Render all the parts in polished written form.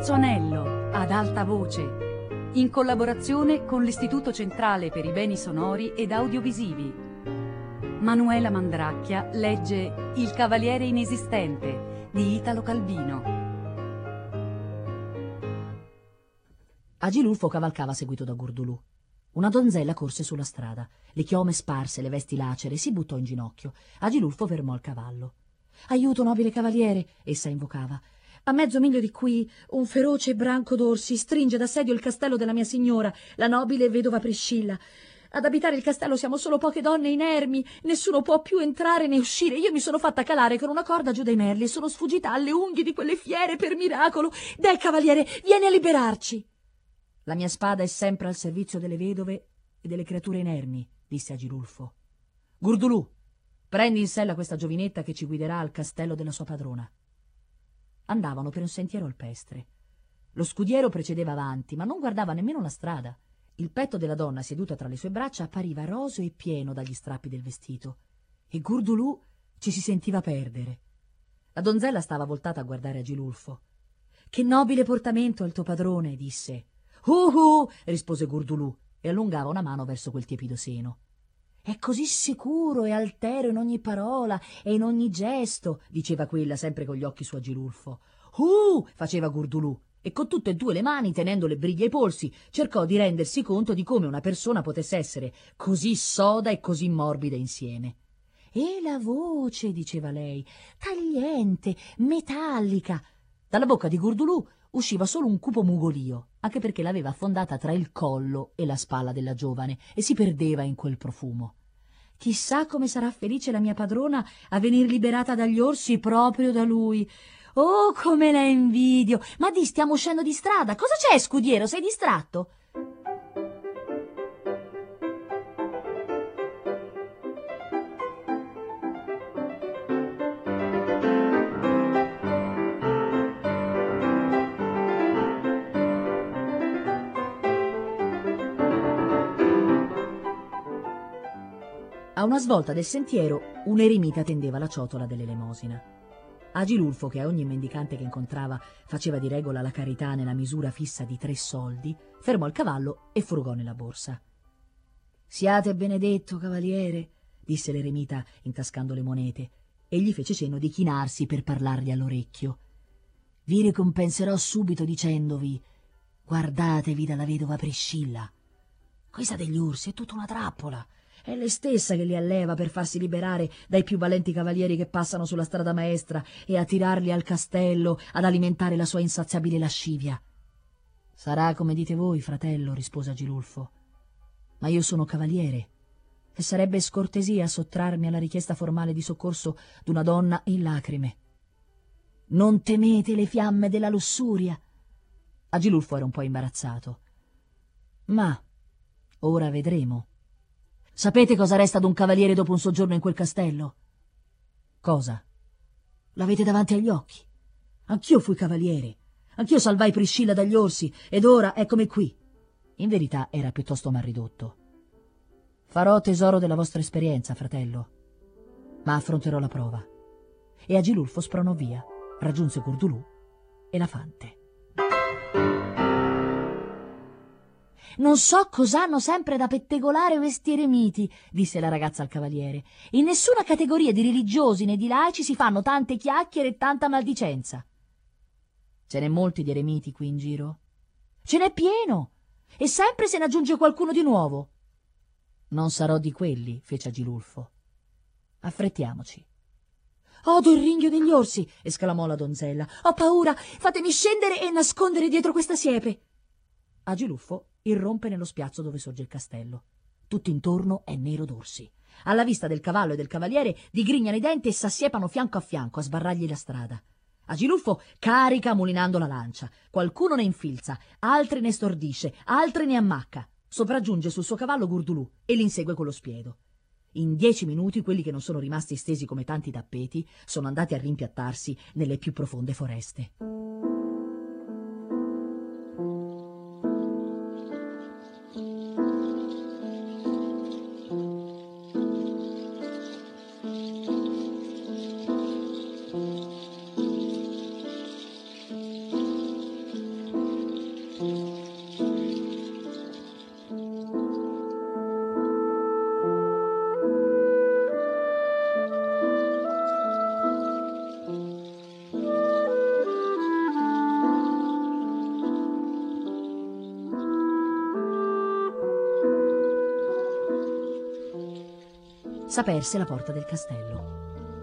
Terzo anello, ad alta voce, in collaborazione con l'Istituto Centrale per i Beni Sonori ed Audiovisivi. Manuela Mandracchia legge Il Cavaliere Inesistente di Italo Calvino. Agilulfo cavalcava seguito da Gurdulù. Una donzella corse sulla strada, le chiome sparse, le vesti lacere, si buttò in ginocchio. Agilulfo fermò il cavallo. «Aiuto, nobile cavaliere!» essa invocava. «A mezzo miglio di qui un feroce branco d'orsi stringe d'assedio il castello della mia signora, la nobile vedova Priscilla. Ad abitare il castello siamo solo poche donne inermi, nessuno può più entrare né uscire. Io mi sono fatta calare con una corda giù dai merli e sono sfuggita alle unghie di quelle fiere per miracolo. Deh, cavaliere, vieni a liberarci!» «La mia spada è sempre al servizio delle vedove e delle creature inermi», disse Agilulfo. «Gurdulù, prendi in sella questa giovinetta che ci guiderà al castello della sua padrona». Andavano per un sentiero alpestre. Lo scudiero precedeva avanti, ma non guardava nemmeno la strada. Il petto della donna seduta tra le sue braccia appariva roseo e pieno dagli strappi del vestito, e Gurdulù ci si sentiva perdere. La donzella stava voltata a guardare Agilulfo. «Che nobile portamento ha il tuo padrone», disse. Rispose Gurdulù e allungava una mano verso quel tiepido seno. «È così sicuro e altero in ogni parola e in ogni gesto», diceva quella sempre con gli occhi su Agilulfo. Faceva Gurdulù e con tutte e due le mani, tenendo le briglie ai polsi, cercò di rendersi conto di come una persona potesse essere così soda e così morbida insieme. «E la voce», diceva lei, «tagliente, metallica». Dalla bocca di Gurdulù usciva solo un cupo mugolio, anche perché l'aveva affondata tra il collo e la spalla della giovane e si perdeva in quel profumo. «Chissà come sarà felice la mia padrona a venir liberata dagli orsi proprio da lui. Oh, come la invidio! Ma di, stiamo uscendo di strada. Cosa c'è, scudiero? Sei distratto?» A una svolta del sentiero, un eremita tendeva la ciotola dell'elemosina. Agilulfo, che a ogni mendicante che incontrava faceva di regola la carità nella misura fissa di 3 soldi, fermò il cavallo e frugò nella borsa. «Siate benedetto, cavaliere», disse l'eremita intascando le monete, e gli fece cenno di chinarsi per parlargli all'orecchio. «Vi ricompenserò subito dicendovi: guardatevi dalla vedova Priscilla. Questa degli orsi è tutta una trappola. È lei stessa che li alleva per farsi liberare dai più valenti cavalieri che passano sulla strada maestra e a tirarli al castello ad alimentare la sua insaziabile lascivia». «Sarà come dite voi, fratello», rispose Agilulfo, «ma io sono cavaliere e sarebbe scortesia sottrarmi alla richiesta formale di soccorso d'una donna in lacrime». «Non temete le fiamme della lussuria?» Agilulfo era un po' imbarazzato. «Ma ora vedremo. Sapete cosa resta ad un cavaliere dopo un soggiorno in quel castello?» «Cosa?» «L'avete davanti agli occhi. Anch'io fui cavaliere. Anch'io salvai Priscilla dagli orsi ed ora eccomi qui». In verità era piuttosto mal ridotto. «Farò tesoro della vostra esperienza, fratello, ma affronterò la prova». E Agilulfo spronò via, raggiunse Gurdulù e la fante. «Non so cos'hanno sempre da pettegolare questi eremiti», disse la ragazza al cavaliere. «In nessuna categoria di religiosi né di laici si fanno tante chiacchiere e tanta maldicenza». «Ce n'è molti di eremiti qui in giro?» «Ce n'è pieno, e sempre se ne aggiunge qualcuno di nuovo». «Non sarò di quelli», fece Agilulfo. «Affrettiamoci». «Odo il ringhio degli orsi», esclamò la donzella. «Ho paura, fatemi scendere e nascondere dietro questa siepe». Agilulfo irrompe nello spiazzo dove sorge il castello. Tutto intorno è nero d'orsi. Alla vista del cavallo e del cavaliere digrignano i denti e s'assiepano fianco a fianco a sbarrargli la strada. Agilulfo carica mulinando la lancia. Qualcuno ne infilza, altri ne stordisce, altri ne ammacca. Sopraggiunge sul suo cavallo Gurdulù e l'insegue con lo spiedo. In 10 minuti quelli che non sono rimasti stesi come tanti tappeti sono andati a rimpiattarsi nelle più profonde foreste. s'aperse la porta del castello.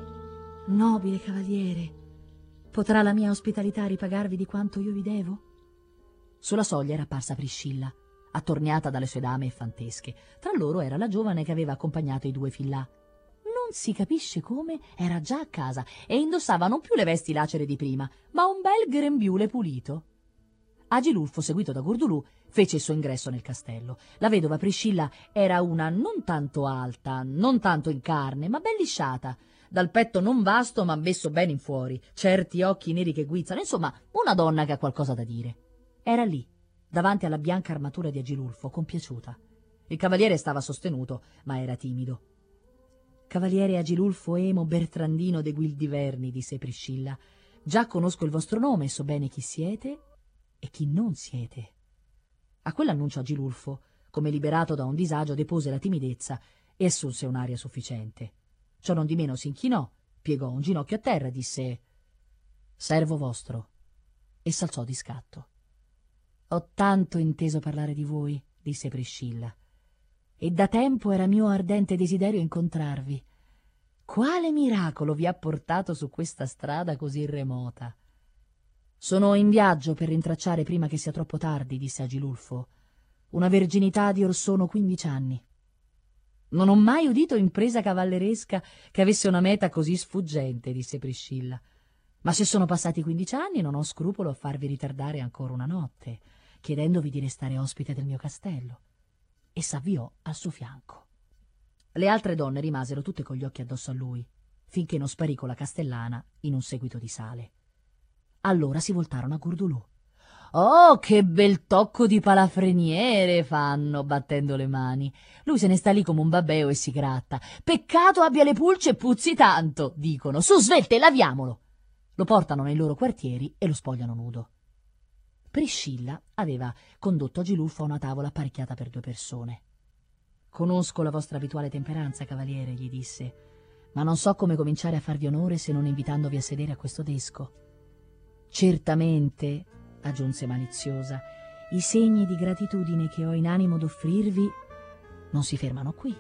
«Nobile cavaliere, potrà la mia ospitalità ripagarvi di quanto io vi devo?» Sulla soglia era apparsa Priscilla, attorniata dalle sue dame effantesche. Tra loro era la giovane che aveva accompagnato i due fin là. Non si capisce come, era già a casa e indossava non più le vesti lacere di prima, ma un bel grembiule pulito. Agilulfo, seguito da Gurdulù, fece il suo ingresso nel castello. La vedova Priscilla era una non tanto alta, non tanto in carne, ma ben lisciata, dal petto non vasto ma messo bene in fuori, certi occhi neri che guizzano, insomma una donna che ha qualcosa da dire. Era lì, davanti alla bianca armatura di Agilulfo, compiaciuta. Il cavaliere stava sostenuto, ma era timido. «Cavaliere Agilulfo Emo Bertrandino de Guildiverni», disse Priscilla, «già conosco il vostro nome, so bene chi siete e chi non siete». A quell'annuncio Agilulfo, come liberato da un disagio, depose la timidezza e assunse un'aria sufficiente. Ciò non di meno si inchinò, piegò un ginocchio a terra e disse «Servo vostro», e s'alzò di scatto. «Ho tanto inteso parlare di voi», disse Priscilla, «e da tempo era mio ardente desiderio incontrarvi. Quale miracolo vi ha portato su questa strada così remota?» «Sono in viaggio per rintracciare prima che sia troppo tardi», disse Agilulfo, «una verginità di orsono 15 anni. Non ho mai udito impresa cavalleresca che avesse una meta così sfuggente», disse Priscilla, «ma se sono passati 15 anni non ho scrupolo a farvi ritardare ancora una notte, chiedendovi di restare ospite del mio castello», e s'avviò al suo fianco. Le altre donne rimasero tutte con gli occhi addosso a lui, finché non sparì con la castellana in un seguito di sale. Allora si voltarono a Gurdulù. «Oh, che bel tocco di palafreniere!» fanno, battendo le mani. Lui se ne sta lì come un babbeo e si gratta. «Peccato abbia le pulce e puzzi tanto!» dicono. «Su, svelte, laviamolo!» Lo portano nei loro quartieri e lo spogliano nudo. Priscilla aveva condotto Agilulfo a una tavola apparecchiata per 2 persone. «Conosco la vostra abituale temperanza, cavaliere», gli disse, «ma non so come cominciare a farvi onore se non invitandovi a sedere a questo desco». «Certamente», aggiunse maliziosa, «i segni di gratitudine che ho in animo d'offrirvi non si fermano qui».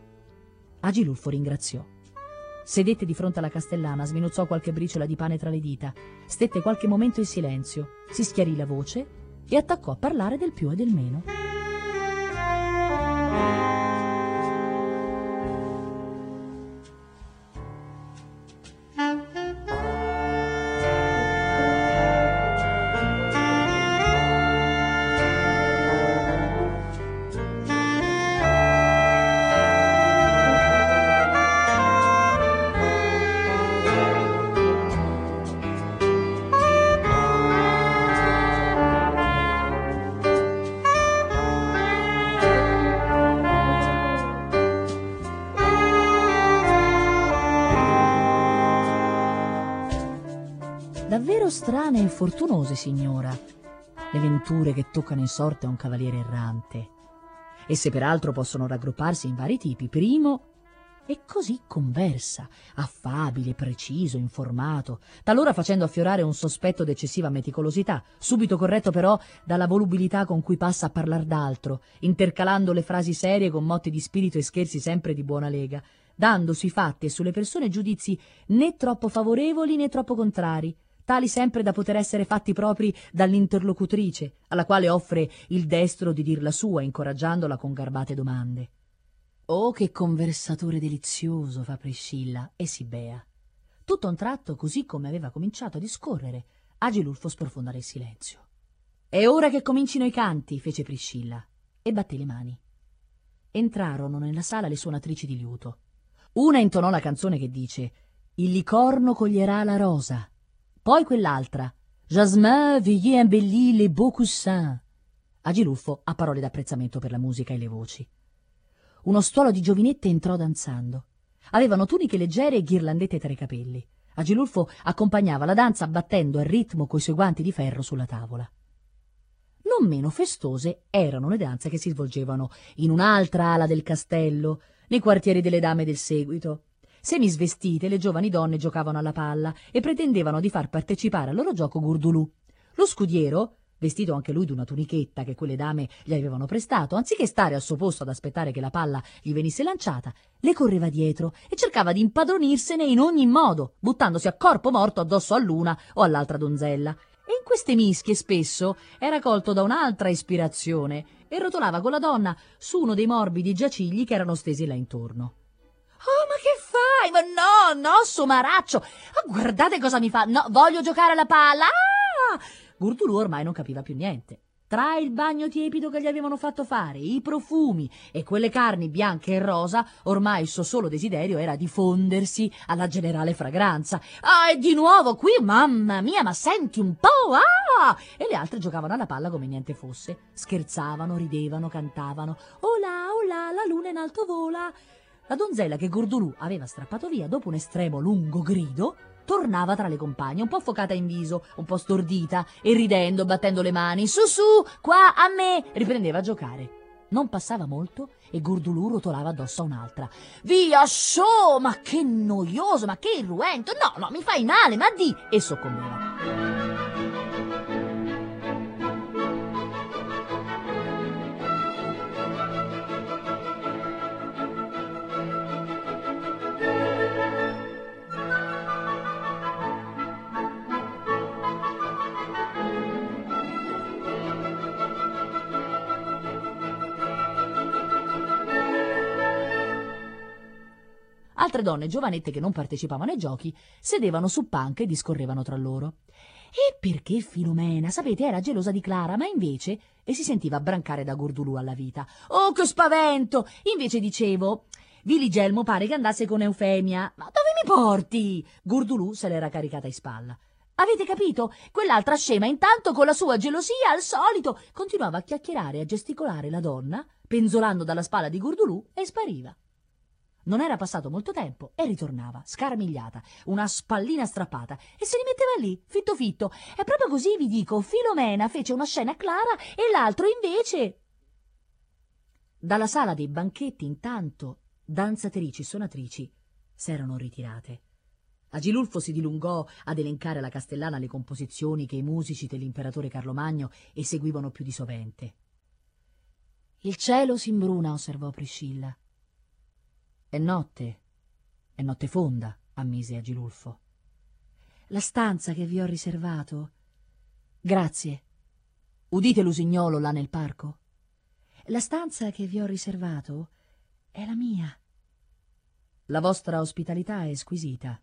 Agilulfo ringraziò. Sedette di fronte alla castellana, sminuzzò qualche briciola di pane tra le dita, stette qualche momento in silenzio, si schiarì la voce e attaccò a parlare del più e del meno. «Davvero strane e fortunose, signora, le venture che toccano in sorte a un cavaliere errante. Esse peraltro possono raggrupparsi in vari tipi. Primo, è così conversa, affabile, preciso, informato, talora facendo affiorare un sospetto d'eccessiva meticolosità, subito corretto però dalla volubilità con cui passa a parlar d'altro, intercalando le frasi serie con motti di spirito e scherzi sempre di buona lega, dando sui fatti e sulle persone giudizi né troppo favorevoli né troppo contrari, tali sempre da poter essere fatti propri dall'interlocutrice, alla quale offre il destro di dir la sua, incoraggiandola con garbate domande. «Oh, che conversatore delizioso!» fa Priscilla e si bea. Tutto a un tratto, così come aveva cominciato a discorrere, Agilulfo sprofonda nel silenzio. «È ora che comincino i canti!» fece Priscilla e batté le mani. Entrarono nella sala le suonatrici di liuto. Una intonò la canzone che dice «Il licorno coglierà la rosa», poi quell'altra «Jasmin, veuillez embellir les beaux coussins». Agilulfo ha parole d'apprezzamento per la musica e le voci. Uno stuolo di giovinette entrò danzando. Avevano tuniche leggere e ghirlandette tra i capelli. Agilulfo accompagnava la danza battendo a ritmo coi suoi guanti di ferro sulla tavola. Non meno festose erano le danze che si svolgevano in un'altra ala del castello, nei quartieri delle dame del seguito. Semisvestite, le giovani donne giocavano alla palla e pretendevano di far partecipare al loro gioco Gurdulù. Lo scudiero, vestito anche lui d'una tunichetta che quelle dame gli avevano prestato, anziché stare al suo posto ad aspettare che la palla gli venisse lanciata, le correva dietro e cercava di impadronirsene in ogni modo, buttandosi a corpo morto addosso all'una o all'altra donzella. E in queste mischie spesso era colto da un'altra ispirazione e rotolava con la donna su uno dei morbidi giacigli che erano stesi là intorno. «Oh, ma che fai? Ma no, somaraccio! Oh, guardate cosa mi fa! No, voglio giocare alla palla! Ah!» Gurdulù ormai non capiva più niente. Tra il bagno tiepido che gli avevano fatto fare, i profumi e quelle carni bianche e rosa, ormai il suo solo desiderio era di fondersi alla generale fragranza. «Ah, e di nuovo qui? Mamma mia, ma senti un po'! Ah!» E le altre giocavano alla palla come niente fosse. Scherzavano, ridevano, cantavano. «Olà, olà, la luna in alto vola!» La donzella che Gurdulù aveva strappato via dopo un estremo lungo grido tornava tra le compagne, un po' focata in viso, un po' stordita, e ridendo, battendo le mani. «Su, qua, a me!» riprendeva a giocare. Non passava molto e Gurdulù rotolava addosso a un'altra. «Via, show! Ma che noioso, ma che irruento! No, mi fai male, ma di!» e soccombeva. Altre donne giovanette che non partecipavano ai giochi sedevano su panche e discorrevano tra loro. E perché Filomena, sapete, era gelosa di Clara, ma invece si sentiva brancare da Gurdulù alla vita. «Oh, che spavento!» Invece dicevo: «Viligelmo pare che andasse con Eufemia. Ma dove mi porti?» Gurdulù se l'era caricata in spalla. «Avete capito? Quell'altra scema intanto con la sua gelosia al solito continuava a chiacchierare e a gesticolare la donna, penzolando dalla spalla di Gurdulù, e spariva. Non era passato molto tempo e ritornava, scarmigliata, una spallina strappata, e se li metteva lì, fitto. E proprio così, vi dico, Filomena fece una scena a Clara e l'altro invece...» Dalla sala dei banchetti, intanto, danzatrici e suonatrici s'erano ritirate. Agilulfo si dilungò ad elencare alla castellana le composizioni che i musici dell'imperatore Carlo Magno eseguivano più di sovente. «Il cielo s'imbruna», osservò Priscilla. È notte fonda», ammise Agilulfo. «La stanza che vi ho riservato...» «Grazie. Udite l'usignolo là nel parco?» «La stanza che vi ho riservato è la mia.» «La vostra ospitalità è squisita.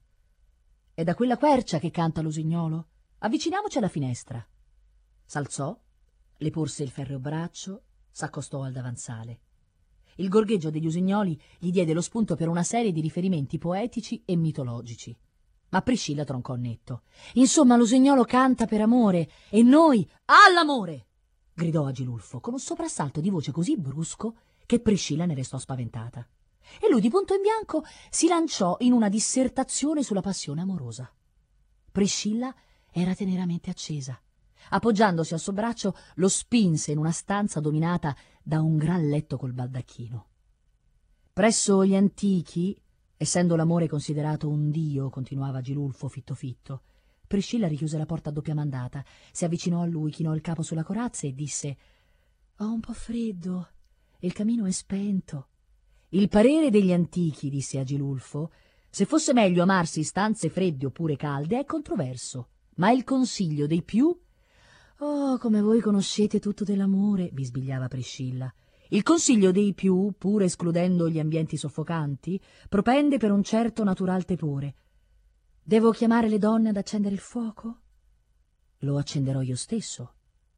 È da quella quercia che canta l'usignolo. Avviciniamoci alla finestra.» S'alzò, le porse il ferreo braccio, s'accostò al davanzale. Il gorgheggio degli usignoli gli diede lo spunto per una serie di riferimenti poetici e mitologici. Ma Priscilla troncò netto. «Insomma, l'usignolo canta per amore e noi all'amore!» gridò Agilulfo con un soprassalto di voce così brusco che Priscilla ne restò spaventata. E lui, di punto in bianco, si lanciò in una dissertazione sulla passione amorosa. Priscilla era teneramente accesa. Appoggiandosi al suo braccio, lo spinse in una stanza dominata da un gran letto col baldacchino. «Presso gli antichi, essendo l'amore considerato un dio», continuava Agilulfo fitto, Priscilla richiuse la porta a doppia mandata, si avvicinò a lui, chinò il capo sulla corazza e disse: «Ho un po' freddo e il camino è spento.» «Il parere degli antichi», disse Agilulfo, «se fosse meglio amarsi in stanze fredde oppure calde, è controverso, ma il consiglio dei più...» «Oh, come voi conoscete tutto dell'amore», bisbigliava Priscilla. «Il consiglio dei più, pur escludendo gli ambienti soffocanti, propende per un certo natural tepore. Devo chiamare le donne ad accendere il fuoco? Lo accenderò io stesso.»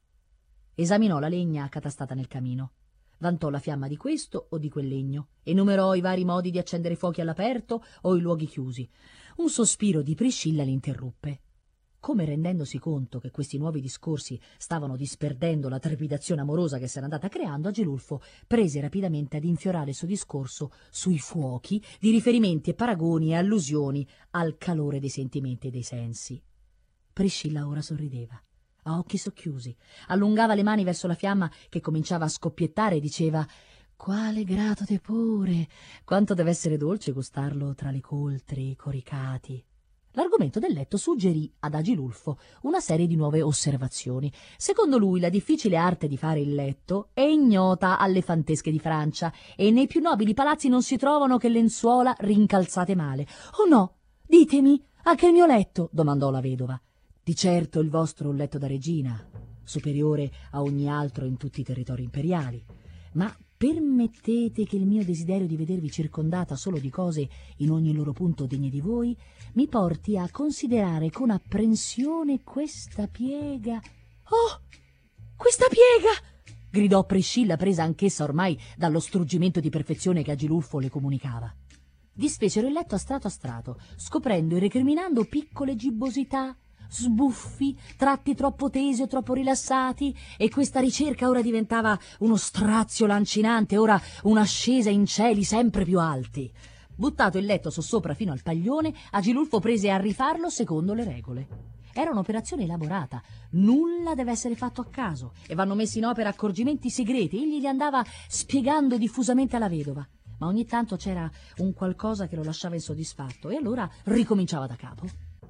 Esaminò la legna accatastata nel camino, vantò la fiamma di questo o di quel legno, enumerò i vari modi di accendere fuochi all'aperto o in luoghi chiusi. Un sospiro di Priscilla l'interruppe. Come rendendosi conto che questi nuovi discorsi stavano disperdendo la trepidazione amorosa che s'era andata creando, Agilulfo prese rapidamente ad infiorare il suo discorso sui fuochi di riferimenti e paragoni e allusioni al calore dei sentimenti e dei sensi. Priscilla ora sorrideva, a occhi socchiusi, allungava le mani verso la fiamma che cominciava a scoppiettare e diceva: «Quale grato tepore! Quanto deve essere dolce gustarlo tra le coltri, i coricati!» L'argomento del letto suggerì ad Agilulfo una serie di nuove osservazioni. Secondo lui la difficile arte di fare il letto è ignota alle fantesche di Francia e nei più nobili palazzi non si trovano che lenzuola rincalzate male. «Oh no, ditemi, anche il mio letto?» domandò la vedova. «Di certo il vostro è un letto da regina, superiore a ogni altro in tutti i territori imperiali, ma permettete che il mio desiderio di vedervi circondata solo di cose in ogni loro punto degne di voi mi porti a considerare con apprensione questa piega». «Oh, questa piega!» gridò Priscilla, presa anch'essa ormai dallo struggimento di perfezione che Agilulfo le comunicava. Disfecero il letto a strato, scoprendo e recriminando piccole gibbosità, sbuffi, tratti troppo tesi o troppo rilassati, e questa ricerca ora diventava uno strazio lancinante, ora un'ascesa in cieli sempre più alti. Buttato il letto sossopra fino al paglione, Agilulfo prese a rifarlo secondo le regole. Era un'operazione elaborata, nulla deve essere fatto a caso, e vanno messi in opera accorgimenti segreti. Egli li andava spiegando diffusamente alla vedova, ma ogni tanto c'era un qualcosa che lo lasciava insoddisfatto, e allora ricominciava da capo.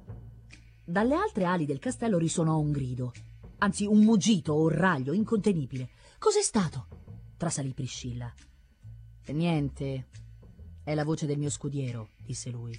Dalle altre ali del castello risuonò un grido, anzi un muggito o un raglio incontenibile. «Cos'è stato?» trasalì Priscilla. «Niente, è la voce del mio scudiero», disse lui.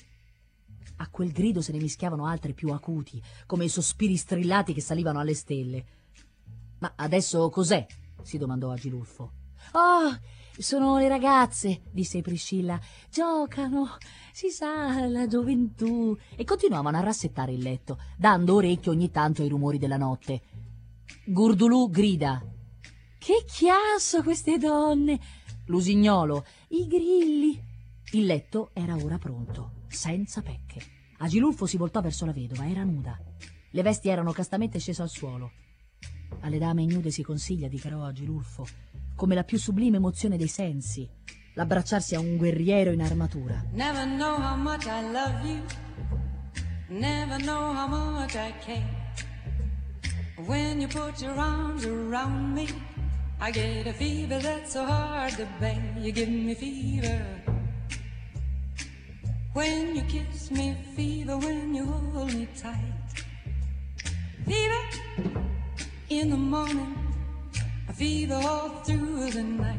A quel grido se ne mischiavano altri più acuti, come i sospiri strillati che salivano alle stelle. «Ma adesso cos'è?» si domandò Agilulfo. «Oh, sono le ragazze», disse Priscilla. «Giocano, si sa, la gioventù». E continuavano a rassettare il letto, dando orecchio ogni tanto ai rumori della notte. Gurdulù grida: «Che chiasso queste donne!» L'usignolo: «I grilli!» Il letto era ora pronto, senza pecche. Agilulfo si voltò verso la vedova, era nuda. Le vesti erano castamente scese al suolo. «Alle dame ignude si consiglia», dichiarò Agilulfo, come la più sublime emozione dei sensi, l'abbracciarsi a un guerriero in armatura. Never know how much I love you, never know how much I care. When you put your arms around me, I get a fever that's so hard to bear. You give me fever when you kiss me, fever when you hold me tight. Fever in the morning, a fever all through the night.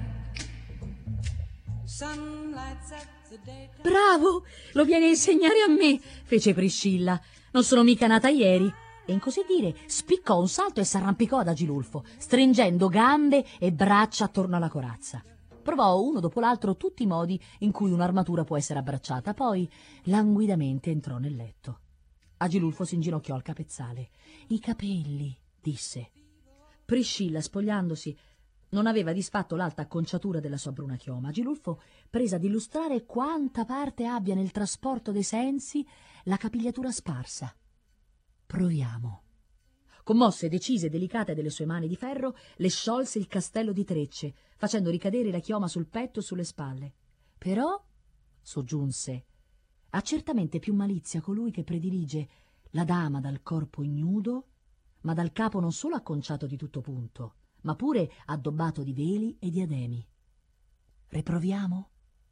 Sun lights up the daytime. «Bravo, lo viene a insegnare a me», fece Priscilla. «Non sono mica nata ieri». E in così dire spiccò un salto e s'arrampicò ad Agilulfo, stringendo gambe e braccia attorno alla corazza. Provò uno dopo l'altro tutti i modi in cui un'armatura può essere abbracciata, poi languidamente entrò nel letto. Agilulfo si inginocchiò al capezzale. «I capelli», disse. Priscilla, spogliandosi, non aveva disfatto l'alta acconciatura della sua bruna chioma. Agilulfo prese ad illustrare quanta parte abbia nel trasporto dei sensi la capigliatura sparsa. «Proviamo». Commosse, decise e delicate delle sue mani di ferro, le sciolse il castello di trecce, facendo ricadere la chioma sul petto e sulle spalle. «Però», soggiunse, «ha certamente più malizia colui che predilige la dama dal corpo ignudo, ma dal capo non solo acconciato di tutto punto, ma pure addobbato di veli e diademi. Riproviamo?»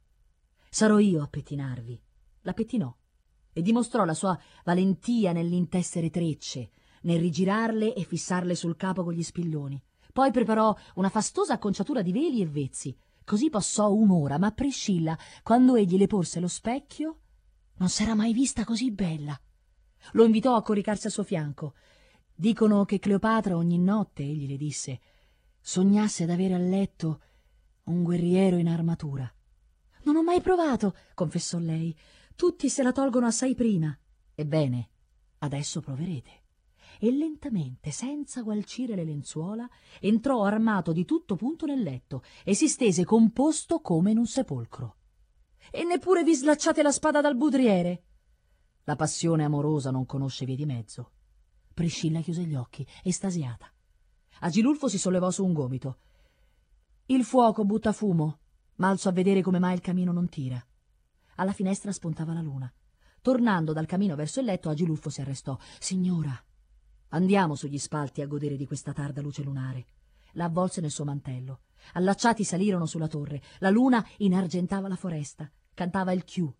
«Sarò io a pettinarvi». La pettinò e dimostrò la sua valentia nell'intessere trecce, nel rigirarle e fissarle sul capo con gli spilloni. Poi preparò una fastosa acconciatura di veli e vezzi. Così passò un'ora, ma Priscilla, quando egli le porse lo specchio, non s'era mai vista così bella. Lo invitò a coricarsi al suo fianco. «Dicono che Cleopatra ogni notte», egli le disse, «sognasse d'avere a letto un guerriero in armatura». «Non ho mai provato», confessò lei. «Tutti se la tolgono assai prima». «Ebbene, adesso proverete». E lentamente, senza gualcire le lenzuola, entrò armato di tutto punto nel letto e si stese composto come in un sepolcro. «E neppure vi slacciate la spada dal budriere?» La passione amorosa non conosce vie di mezzo. Priscilla chiuse gli occhi, estasiata. Agilulfo si sollevò su un gomito. «Il fuoco butta fumo, ma alzo a vedere come mai il camino non tira». Alla finestra spuntava la luna. Tornando dal camino verso il letto, Agilulfo si arrestò. «Signora, andiamo sugli spalti a godere di questa tarda luce lunare». La avvolse nel suo mantello. Allacciati salirono sulla torre. La luna inargentava la foresta, cantava il chiù.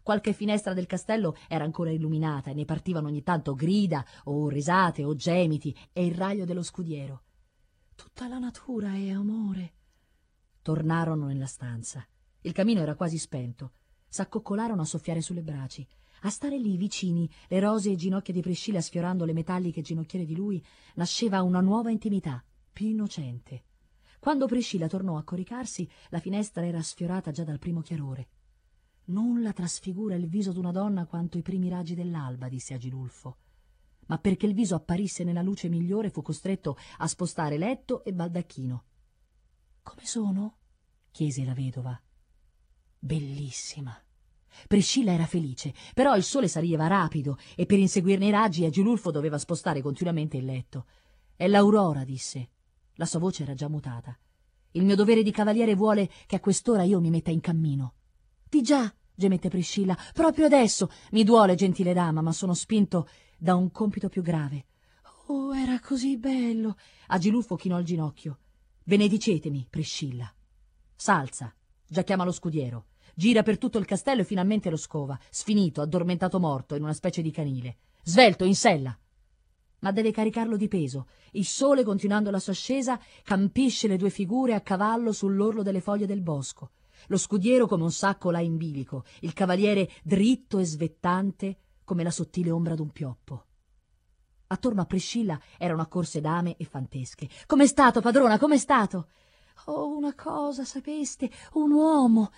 Qualche finestra del castello era ancora illuminata e ne partivano ogni tanto grida o risate o gemiti e il raglio dello scudiero. Tutta la natura è amore. Tornarono nella stanza. Il camino era quasi spento. S'accoccolarono a soffiare sulle braci. A stare lì vicini, le rosee ginocchia di Priscilla sfiorando le metalliche ginocchiere di lui, nasceva una nuova intimità, più innocente. Quando Priscilla tornò a coricarsi, la finestra era sfiorata già dal primo chiarore. Nulla trasfigura il viso d'una donna quanto i primi raggi dell'alba, disse Agilulfo. Ma perché il viso apparisse nella luce migliore fu costretto a spostare letto e baldacchino. «Come sono?» chiese la vedova. «Bellissima». Priscilla era felice, però il sole saliva rapido e per inseguirne i raggi Agilulfo doveva spostare continuamente il letto. «È l'aurora», disse. La sua voce era già mutata. «Il mio dovere di cavaliere vuole che a quest'ora io mi metta in cammino». «Di già», gemette Priscilla, «proprio adesso. Mi duole, gentile dama, ma sono spinto da un compito più grave». «Oh, era così bello!» Agilulfo chinò il ginocchio. «Benedicetemi, Priscilla». «S'alza, già chiama lo scudiero. Gira per tutto il castello e finalmente lo scova, sfinito, addormentato morto, in una specie di canile. Svelto, in sella. Ma deve caricarlo di peso. Il sole, continuando la sua ascesa, campisce le due figure a cavallo sull'orlo delle foglie del bosco. Lo scudiero come un sacco là in bilico, il cavaliere dritto e svettante come la sottile ombra d'un pioppo. Attorno a Priscilla erano accorse dame e fantesche. «Com'è stato, padrona, com'è stato?» «Oh, una cosa, sapeste, un uomo,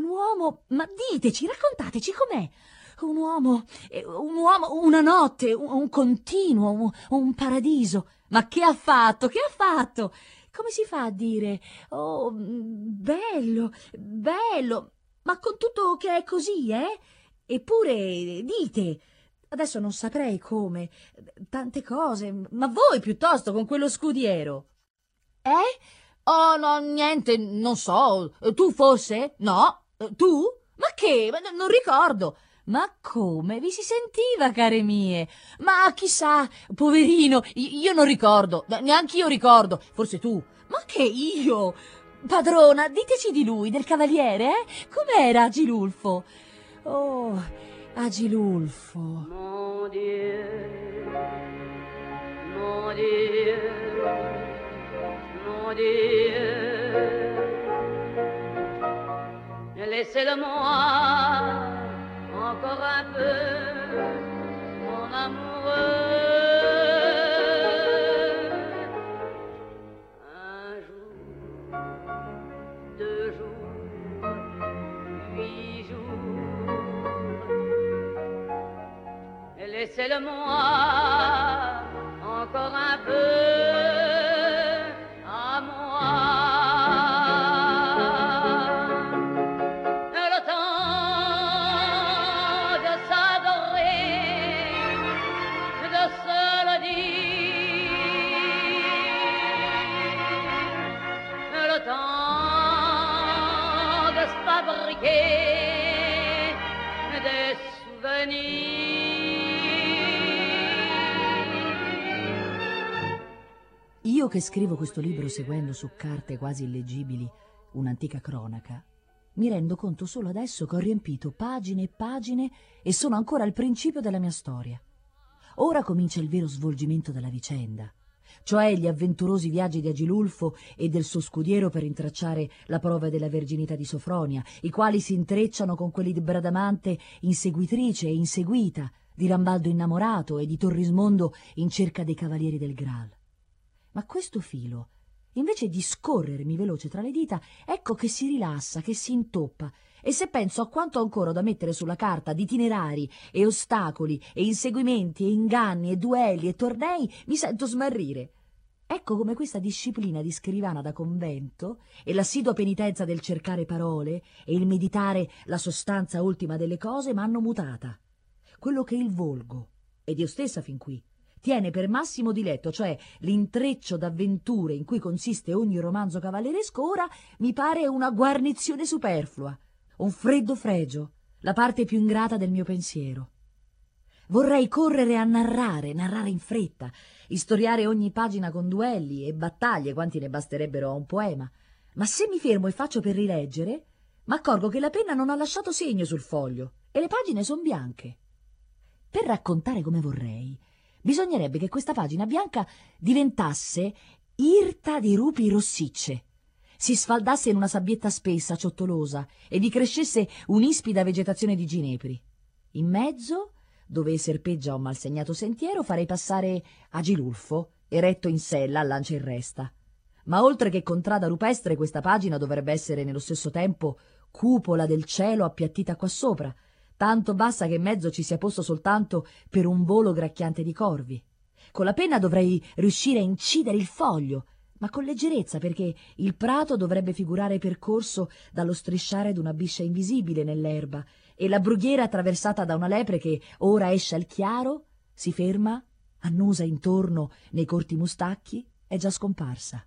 ma diteci, raccontateci com'è. Un uomo, una notte, un continuo, un paradiso. Ma che ha fatto, che ha fatto? Come si fa a dire? Oh, bello, bello, ma con tutto che è così, eh? Eppure, dite, adesso non saprei come, tante cose, ma voi piuttosto con quello scudiero. Oh, no, niente, non so. Tu forse? No? Tu? Ma che? Non ricordo. Ma come? Vi si sentiva, care mie? Ma chissà, poverino, io non ricordo, neanche io ricordo. Forse tu? Ma che io? Padrona, diteci di lui, del cavaliere, eh? Com'era Agilulfo? Oh, Agilulfo. Mon Dieu, mon Dieu, mon Dieu, laissez-le-moi encore un peu, mon amoureux. Un jour, 2 jours, 8 jours, laissez-le-moi encore un peu à moi. Des souvenirs. Io che scrivo questo libro seguendo su carte quasi illeggibili un'antica cronaca, mi rendo conto solo adesso che ho riempito pagine e pagine e sono ancora al principio della mia storia. Ora comincia il vero svolgimento della vicenda, cioè gli avventurosi viaggi di Agilulfo e del suo scudiero per intracciare la prova della verginità di Sofronia, i quali si intrecciano con quelli di Bradamante inseguitrice e inseguita, di Rambaldo innamorato e di Torrismondo in cerca dei cavalieri del Graal. Ma questo filo, invece di scorrermi veloce tra le dita, ecco che si rilassa, che si intoppa, e se penso a quanto ho ancora da mettere sulla carta di itinerari e ostacoli e inseguimenti e inganni e duelli e tornei, mi sento smarrire. Ecco come questa disciplina di scrivana da convento e l'assidua penitenza del cercare parole e il meditare la sostanza ultima delle cose m'hanno mutata. Quello che il volgo, ed io stessa fin qui, tiene per massimo diletto, cioè l'intreccio d'avventure in cui consiste ogni romanzo cavalleresco, ora mi pare una guarnizione superflua, un freddo fregio, la parte più ingrata del mio pensiero. Vorrei correre a narrare in fretta, istoriare ogni pagina con duelli e battaglie, quanti ne basterebbero a un poema, ma se mi fermo e faccio per rileggere, m'accorgo che la penna non ha lasciato segno sul foglio e le pagine sono bianche. Per raccontare come vorrei, bisognerebbe che questa pagina bianca diventasse irta di rupi rossicce, si sfaldasse in una sabbietta spessa, ciottolosa, e vi crescesse un'ispida vegetazione di ginepri. In mezzo, dove serpeggia un malsegnato sentiero, farei passare Agilulfo, eretto in sella a lancia in resta. Ma oltre che contrada rupestre, questa pagina dovrebbe essere nello stesso tempo cupola del cielo appiattita qua sopra, tanto bassa che in mezzo ci sia posto soltanto per un volo gracchiante di corvi. Con la penna dovrei riuscire a incidere il foglio, ma con leggerezza, perché il prato dovrebbe figurare percorso dallo strisciare d'una biscia invisibile nell'erba e la brughiera attraversata da una lepre che ora esce al chiaro, si ferma, annusa intorno nei corti mustacchi, è già scomparsa.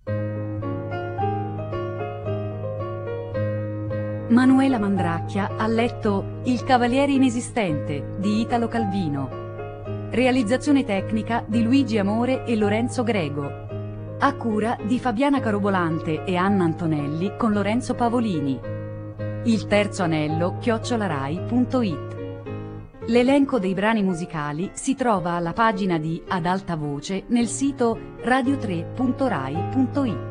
Manuela Mandracchia ha letto Il Cavaliere Inesistente di Italo Calvino. Realizzazione tecnica di Luigi Amore e Lorenzo Grego. A cura di Fabiana Carobolante e Anna Antonelli con Lorenzo Pavolini. Il terzo anello @rai.it. L'elenco dei brani musicali si trova alla pagina di Ad alta voce nel sito radio3.rai.it.